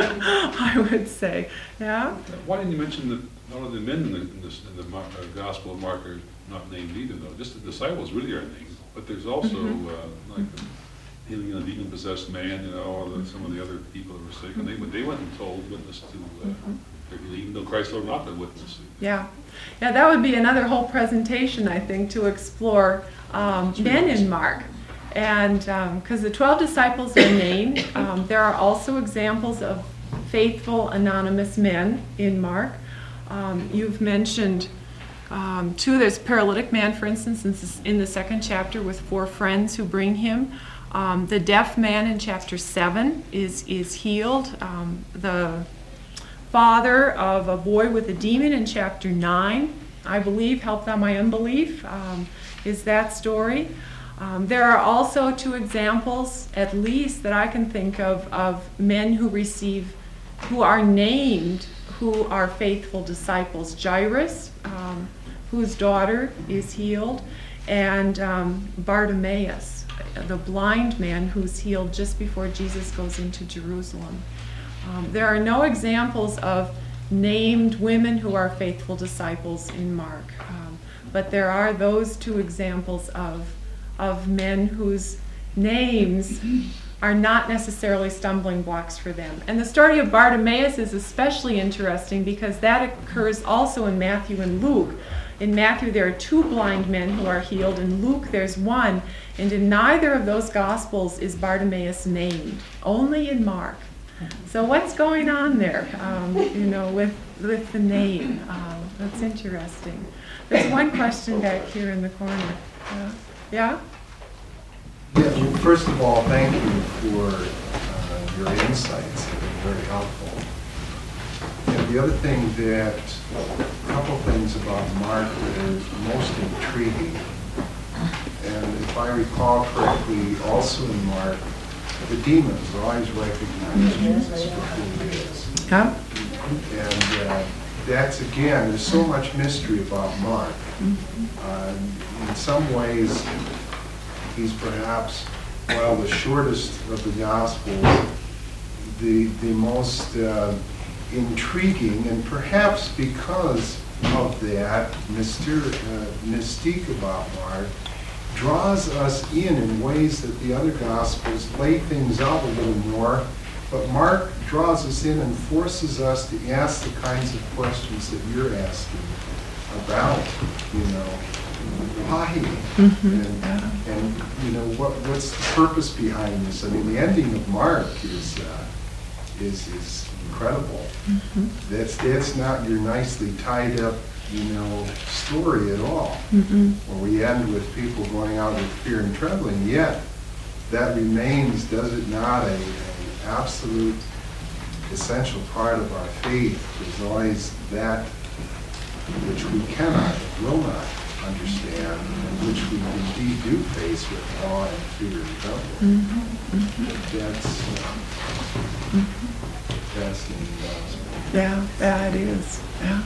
I would say, yeah? Why didn't you mention that none of the men in the, in this, in the Mar- uh, Gospel of Mark are not named either, though? Just the disciples really are named, but there's also, Mhm. uh, like, the healing of a demon-possessed man, you know, all the, some of the other people that were sick, and they, went- they went and told, witness to, uh, their healing, even though Christ Lord not the witness. Yeah, yeah, that would be another whole presentation, I think, to explore um, men in Mark. And because the twelve disciples are named, um, there are also examples of faithful anonymous men in Mark. Um, you've mentioned um, two. There's a paralytic man, for instance, in this- in the second chapter with four friends who bring him. Um, the deaf man in chapter seven is, is healed. Um, the father of a boy with a demon in chapter nine, I believe, helped on my unbelief, um, is that story. Um, there are also two examples, at least, that I can think of, of men who receive, who are named, who are faithful disciples. Jairus, um, whose daughter is healed, and um, Bartimaeus, the blind man who's healed just before Jesus goes into Jerusalem. Um, there are no examples of named women who are faithful disciples in Mark, um, but there are those two examples of, of men whose names are not necessarily stumbling blocks for them. And the story of Bartimaeus is especially interesting because that occurs also in Matthew and Luke. In Matthew, there are two blind men who are healed. In Luke, there's one. And in neither of those Gospels is Bartimaeus named, only in Mark. So what's going on there, um, you know, with, with the name? Um, that's interesting. There's one question back here in the corner. Yeah? Yeah? Yeah, well, first of all, thank you for uh, your insights. They've been very helpful. And the other thing that, a couple things about Mark that are most intriguing, and if I recall correctly, also in Mark, the demons always recognize Jesus for who he is. Yeah? And uh, that's, again, there's so much mystery about Mark. Uh, in some ways, he's perhaps, while the shortest of the Gospels, the, the most uh, intriguing, and perhaps because of that myster, uh, mystique about Mark, draws us in in ways that the other Gospels lay things out a little more, but Mark draws us in and forces us to ask the kinds of questions that you're asking about, you know, why? Mm-hmm. And, and, you know, what what's the purpose behind this? I mean, the ending of Mark is uh, is is incredible. Mm-hmm. That's that's not your nicely tied up, you know, story at all. Mm-hmm. Where we end with people going out with fear and trembling. Yet that remains, does it not, a, a absolute essential part of our faith? There's always that which we cannot, will not understand, and which we indeed do face with awe and fear and trembling. Mm-hmm. Mm-hmm. That's uh, Mm-hmm. that's in the gospel. Yeah, yeah, it is. Yeah.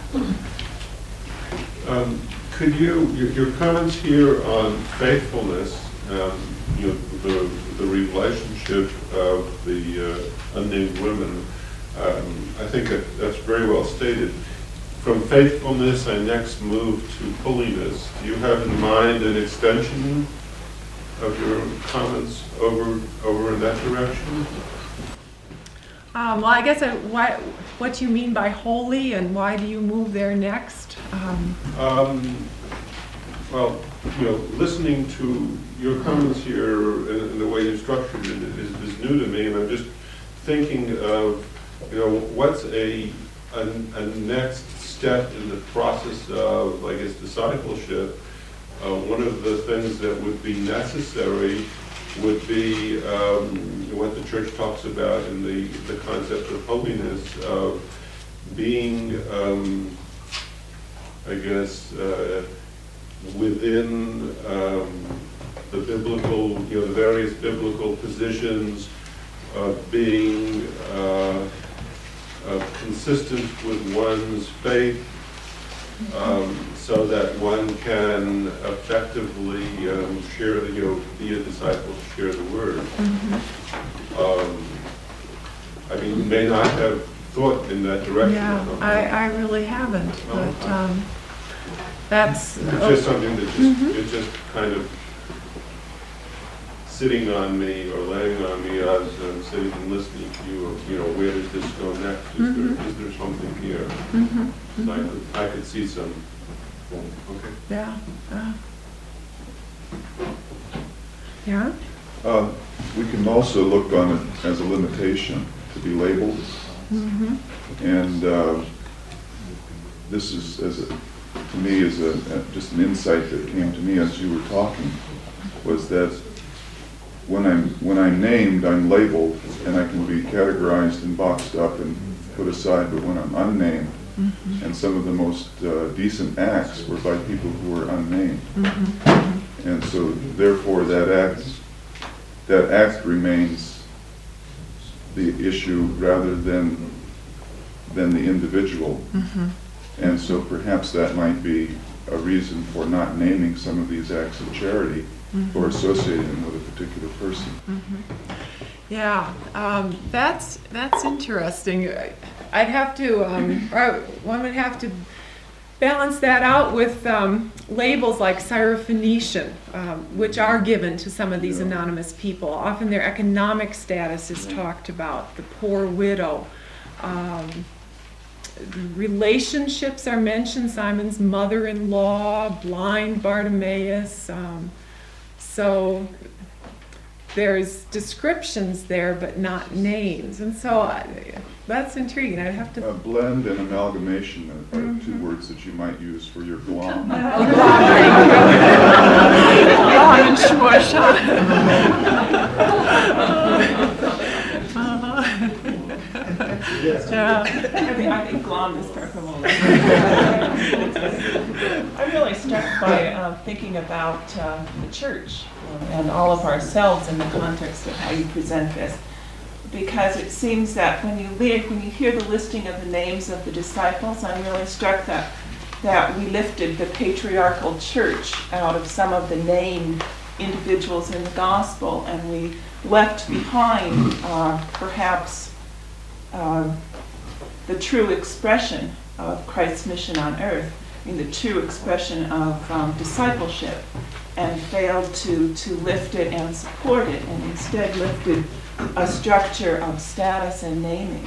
Um, Could you, your your comments here on faithfulness, um, you know, the the relationship of the uh, unnamed women, um, I think that that's very well stated. From faithfulness, I next move to holiness. Do you have in mind an extension of your comments over over in that direction? Um, well, I guess I, why, what you mean by holy and why do you move there next? Um, Um, Well, you know, listening to your comments here and and the way you structured it is, is new to me, and I'm just thinking of, you know, what's a a, a next step in the process of, I guess, discipleship, uh, one of the things that would be necessary would be um, what the church talks about in the, the concept of holiness, of being, um, I guess, uh, within um, the biblical, you know, the various biblical positions, of being uh, uh, consistent with one's faith, um, so that one can effectively um, share, the, you know, be a disciple, share the word. Mm-hmm. Um, I mean, you may not have thought in that direction. Yeah, I, I really haven't, but um, that's... It's just something that just, Mhm. it's just kind of sitting on me or laying on me as I'm sitting and listening to you, of, you know, where does this go next? Is Mhm. there, is there something here? Mhm. So I could, I could see some, okay. Yeah. uh, Yeah? Uh, We can also look on it as a limitation to be labeled. Mhm. And uh, this is, as a, to me, is a, a- just an insight that came to me as you were talking, was that when I'm, when I'm named, I'm labeled, and I can be categorized and boxed up and put aside, but when I'm unnamed, Mhm. and some of the most uh, decent acts were by people who were unnamed. Mhm. And so therefore that act, that act remains the issue rather than, than the individual. Mhm. And so perhaps that might be a reason for not naming some of these acts of charity or associating them with a particular person. Yeah, um, that's, that's interesting. I'd have to, um, or one would have to balance that out with um, labels like Syrophoenician, um, which are given to some of these Yeah. anonymous people. Often their economic status is talked about, the poor widow. Um, relationships are mentioned, Simon's mother-in-law, blind Bartimaeus. Um, so there's descriptions there, but not names. And so I, that's intriguing. I'd have to... A blend and amalgamation are are two words that you might use for your glom. Long and short. Yeah. I think, I think glom is preferable. I'm really struck by uh, thinking about uh, the church and all of ourselves in the context of how you present this. Because it seems that when you leave, when you hear the listing of the names of the disciples, I'm really struck that that we lifted the patriarchal church out of some of the named individuals in the gospel, and we left behind uh, perhaps uh, the true expression of Christ's mission on earth, I mean the true expression of um, discipleship, and failed to, to lift it and support it, and instead lifted a structure of status and naming.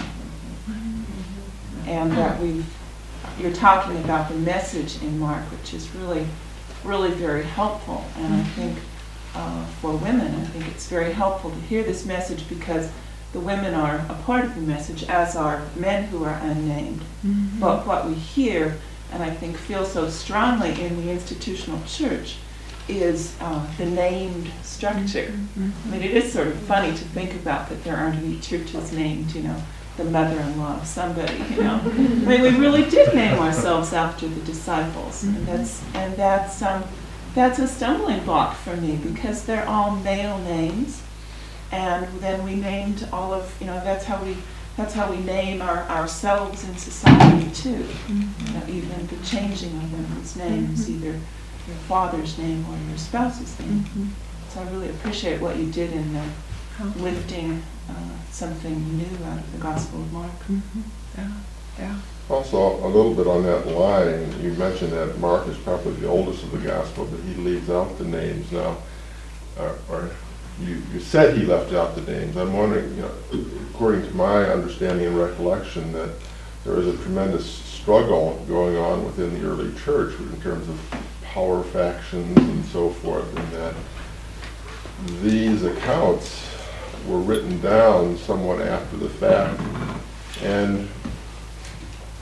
And that we've, you're talking about the message in Mark, which is really, really very helpful. And I think uh, for women, I think it's very helpful to hear this message because the women are a part of the message, as are men who are unnamed. Mhm. But what we hear, and I think feel so strongly in the institutional church, is uh, the named structure. I mean, it is sort of funny to think about that there aren't any churches named, you know, the mother-in-law of somebody, you know. I mean, we really did name ourselves after the disciples, and that's and that's um, that's a stumbling block for me because they're all male names, and then we named all of, you know, that's how we that's how we name our ourselves in society too. You know, even the changing of women's names, either your father's name or your spouse's name. Mhm. So I really appreciate what you did in uh, Huh. lifting uh, something new out of the Gospel of Mark. Mhm. Yeah, yeah. Also, a little bit on that line, you mentioned that Mark is probably the oldest of the gospel, but he leaves out the names now. Uh, or you, you said he left out the names. I'm wondering, you know, according to my understanding and recollection, that there is a tremendous struggle going on within the early church in terms of power factions and so forth, and that these accounts were written down somewhat after the fact. And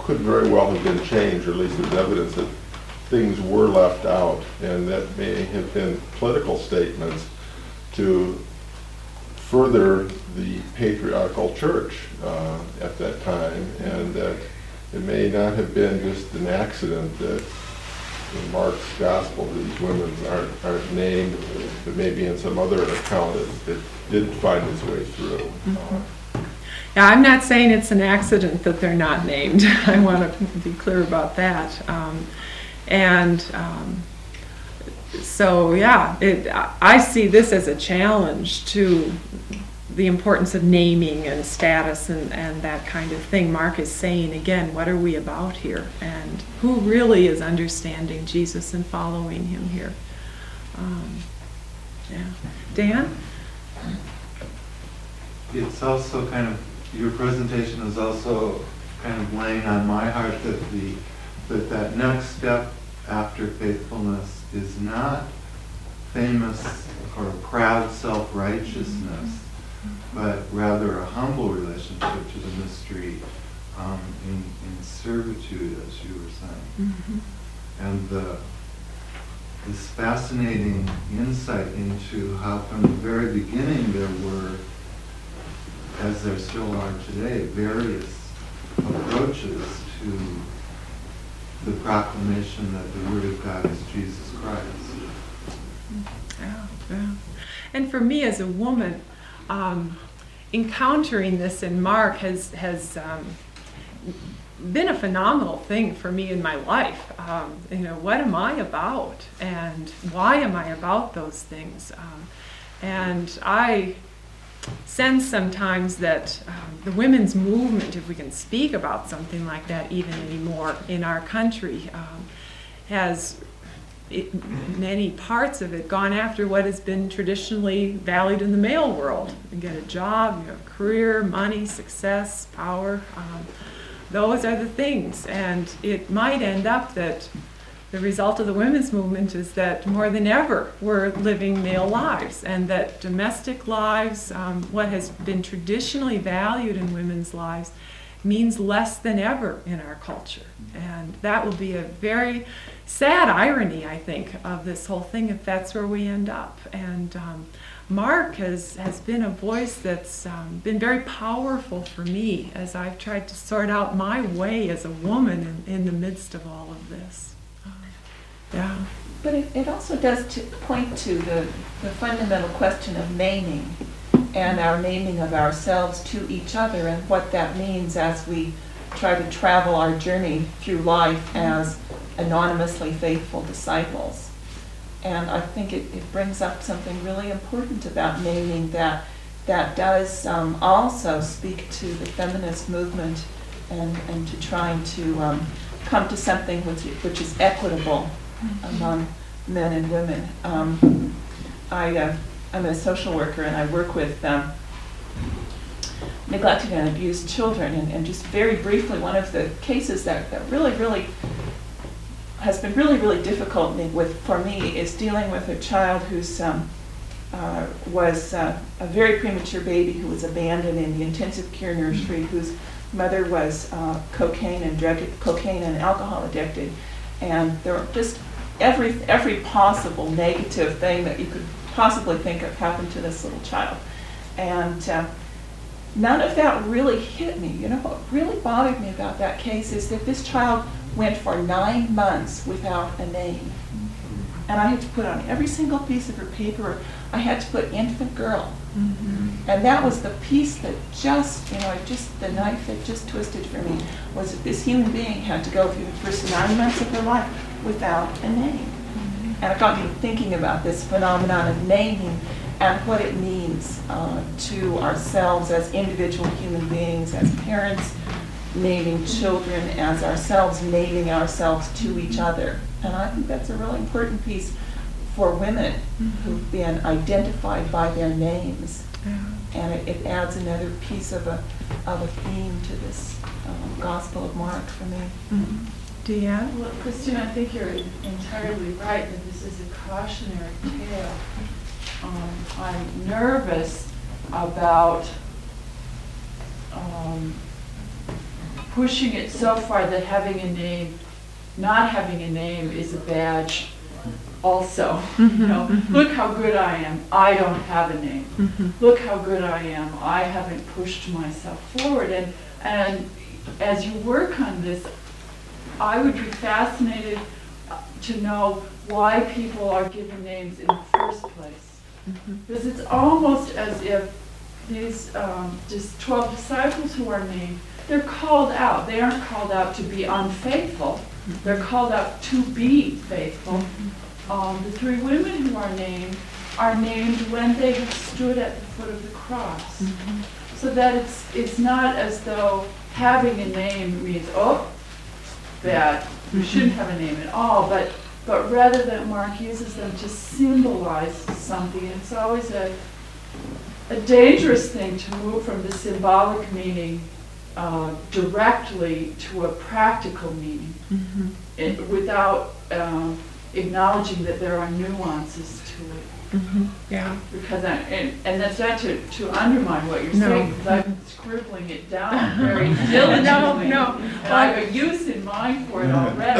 could very well have been changed, or at least there's evidence that things were left out, and that may have been political statements to further the patriarchal church uh, at that time, and that it may not have been just an accident that in Mark's gospel these women aren't, aren't named, but maybe in some other account it, it did find its way through. Mm-hmm. Yeah, I'm not saying it's an accident that they're not named. I want to be clear about that. Um, and um, so, yeah, it, I see this as a challenge to the importance of naming and status and, and that kind of thing. Mark is saying, again, what are we about here? And who really is understanding Jesus and following him here? Um, yeah. Dan? It's also kind of, your presentation is also kind of laying on my heart that the that that next step after faithfulness is not famous or proud self-righteousness, but rather a humble relationship to the mystery um, in, in servitude, as you were saying. Mm-hmm. And the, this fascinating insight into how from the very beginning there were, as there still are today, various approaches to the proclamation that the Word of God is Jesus Christ. Yeah, yeah. And for me as a woman, um, encountering this in Mark has has um, been a phenomenal thing for me in my life. Um, you know, what am I about, and why am I about those things? Um, and I sense sometimes that um, the women's movement, if we can speak about something like that even anymore in our country, um, has it, many parts of it gone after what has been traditionally valued in the male world. You get a job, you have a career, money, success, power. Um, those are the things. And it might end up that the result of the women's movement is that more than ever we're living male lives, and that domestic lives, um, what has been traditionally valued in women's lives, means less than ever in our culture. And that will be a very sad irony, I think, of this whole thing if that's where we end up. And um, Mark has, has been a voice that's um, been very powerful for me as I've tried to sort out my way as a woman in, in the midst of all of this. Yeah. But it, it also does to point to the, the fundamental question of naming and our naming of ourselves to each other, and what that means as we try to travel our journey through life as anonymously faithful disciples. And I think it, it brings up something really important about naming that that does um, also speak to the feminist movement and, and to trying to um, come to something which, which is equitable among men and women. Um, I, uh, I'm a social worker, and I work with um, neglected and abused children. And, and just very briefly, one of the cases that, that really, really has been really, really difficult with for me is dealing with a child who's um, uh, was uh, a very premature baby who was abandoned in the intensive care nursery, whose mother was uh, cocaine and drug, cocaine and alcohol addicted, and there were just every every possible negative thing that you could possibly think of happened to this little child. And uh, none of that really hit me. You know, what really bothered me about that case is that this child went for nine months without a name. And I had to put on every single piece of her paper, I had to put infant girl. Mm-hmm. And that was the piece that just, you know, just the knife that just twisted for me, was that this human being had to go through the first nine months of her life without a name. Mm-hmm. And it got me thinking about this phenomenon of naming and what it means uh, to ourselves as individual human beings, as parents naming children, as ourselves naming ourselves to each other. And I think that's a really important piece for women mm-hmm. who've been identified by their names. Yeah. And it, it adds another piece of a of a theme to this um, Gospel of Mark for me. Mm-hmm. Deanne? Well, Christine, I think you're entirely right that this is a cautionary tale. Um, I'm nervous about um, pushing it so far that having a name, not having a name is a badge also. You know, look how good I am, I don't have a name. Look how good I am, I haven't pushed myself forward. And, and as you work on this, I would be fascinated to know why people are given names in the first place. Because it's almost as if these um, just twelve disciples who are named, they're called out. They aren't called out to be unfaithful. They're called out to be faithful. Um, the three women who are named are named when they have stood at the foot of the cross. Mm-hmm. So that it's it's not as though having a name means, oh, bad, you mm-hmm. shouldn't have a name at all, but but rather that Mark uses them to symbolize something. It's always a a dangerous thing to move from the symbolic meaning uh, directly to a practical meaning, mm-hmm. it, without um, acknowledging that there are nuances to it. Mm-hmm. Yeah. Because I, and, and that's not to, to undermine what you're no. saying, because I've been scribbling it down very diligently. No, no. And I have a use in mind for it already.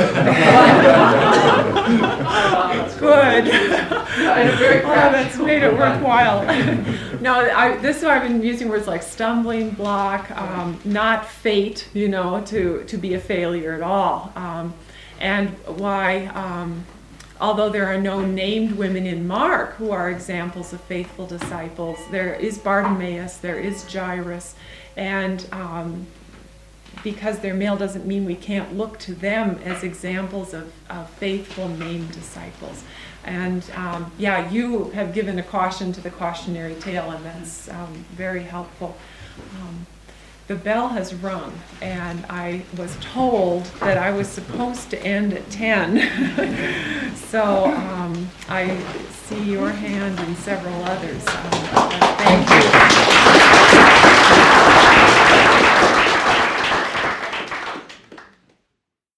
That's good. In a very oh, that's made it worthwhile. No, I, this is why I've been using words like stumbling block, um, not fate, you know, to, to be a failure at all. Um, and why... Um, Although there are no named women in Mark who are examples of faithful disciples, there is Bartimaeus, there is Jairus, and um, because they're male doesn't mean we can't look to them as examples of, of faithful named disciples. And um, yeah, you have given a caution to the cautionary tale, and that's um, very helpful. Um, The bell has rung, and I was told that I was supposed to end at ten. So um, I see your hand and several others. Um, thank you.